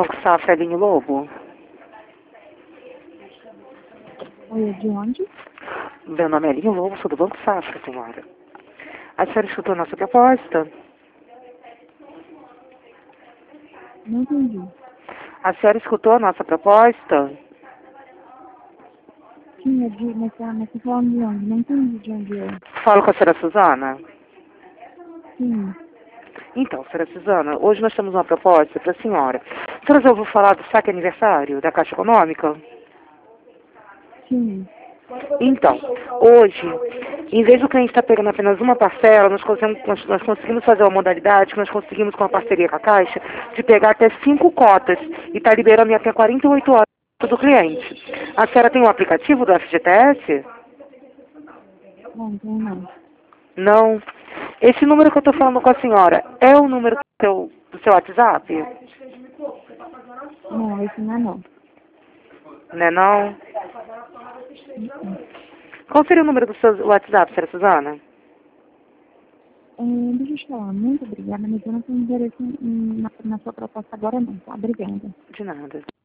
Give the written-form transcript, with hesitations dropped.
Banco Safra, Aline Lobo? Oi, é de onde? Meu nome é Aline Lobo, sou do Banco Safra, senhora. A senhora escutou a nossa proposta? Não entendi. A senhora escutou a nossa proposta? Sim, é de... Mas você falando de onde? Não entendi de onde é. Falo com a senhora Suzana? Sim. Então, senhora Suzana, hoje nós temos uma proposta para a senhora. A senhora já ouviu falar do saque aniversário da Caixa Econômica? Sim. Então, hoje, em vez do cliente estar pegando apenas uma parcela, nós conseguimos fazer uma modalidade que nós conseguimos com a parceria com a Caixa de pegar até 5 cotas e está liberando em até 48 horas do cliente. A senhora tem um aplicativo do FGTS? Não, então não. Não. Esse número que eu estou falando com a senhora é o número do seu WhatsApp? Não, esse não é não. Não é não? Uhum. Qual seria o número do seu WhatsApp, senhora Suzana? Deixa eu te falar, muito obrigada, mas eu não tenho interesse na sua proposta agora não, tá? Obrigada. De nada.